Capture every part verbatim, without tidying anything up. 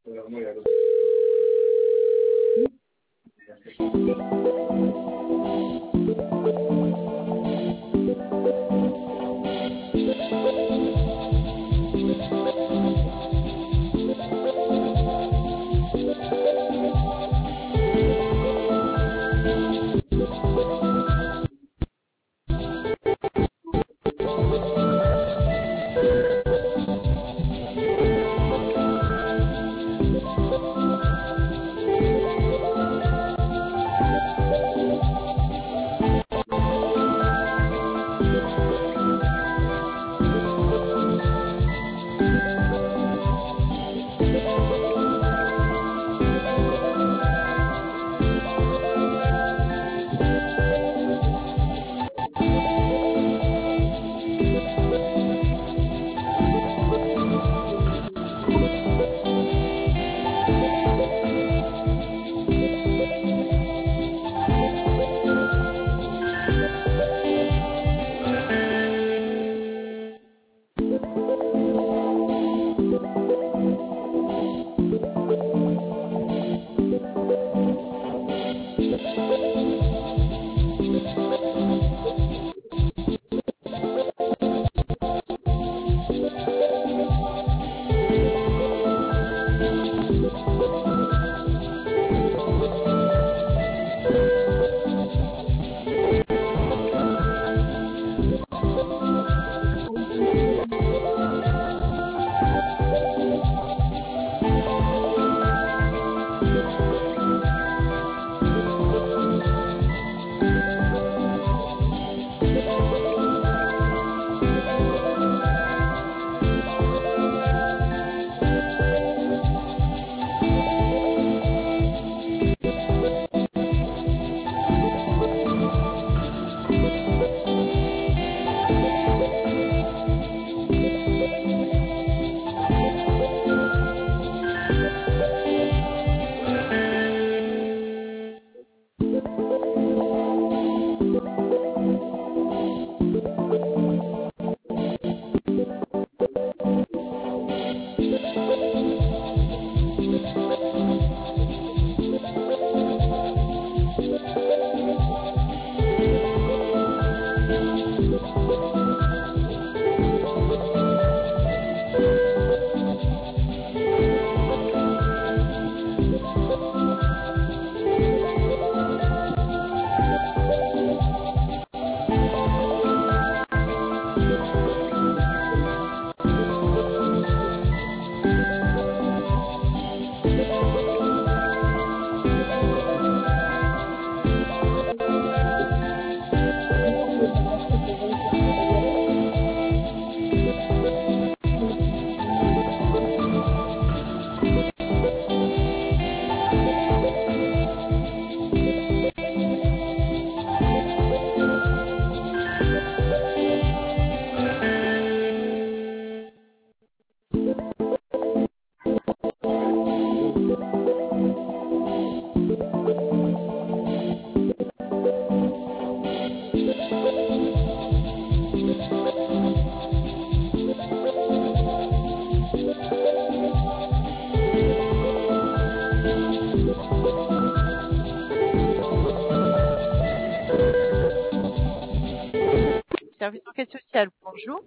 Service enquête sociale, bonjour.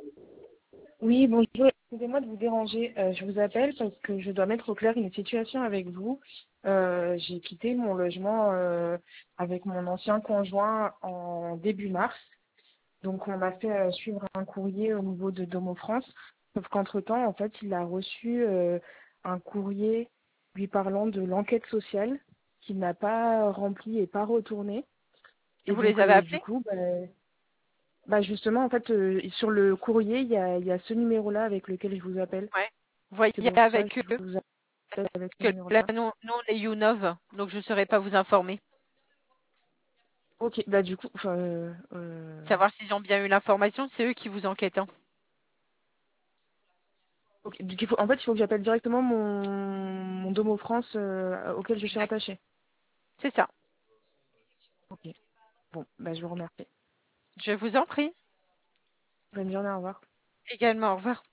Oui, bonjour. Excusez-moi de vous déranger. Euh, je vous appelle parce que je dois mettre au clair une situation avec vous. Euh, j'ai quitté mon logement euh, avec mon ancien conjoint en début mars. Donc, on m'a fait euh, suivre un courrier au niveau de Domo France. Sauf qu'entre-temps, en fait, il a reçu euh, un courrier lui parlant de l'enquête sociale qu'il n'a pas rempli et pas retourné. Et Vous les donc, avez euh, du appelés? coup, bah, bah justement, en fait, euh, sur le courrier, il y a, il y a ce numéro-là avec lequel je vous appelle. Ouais. C'est Voyez pour ça que avec je eux vous appelle avec ce que là, numéro-là. nous, nous on est YouNov, donc je ne saurais pas vous informer. Ok, bah du coup, enfin, euh, euh, Savoir s'ils ont bien eu l'information, c'est eux qui vous enquêtent, hein. ok, donc il faut, en fait, il faut que j'appelle directement mon, mon Domo France euh, auquel je suis Exact. rattachée. C'est ça. Ok, bon, bah je vous remercie. Je vous en prie. Bonne journée, au revoir. Également, au revoir.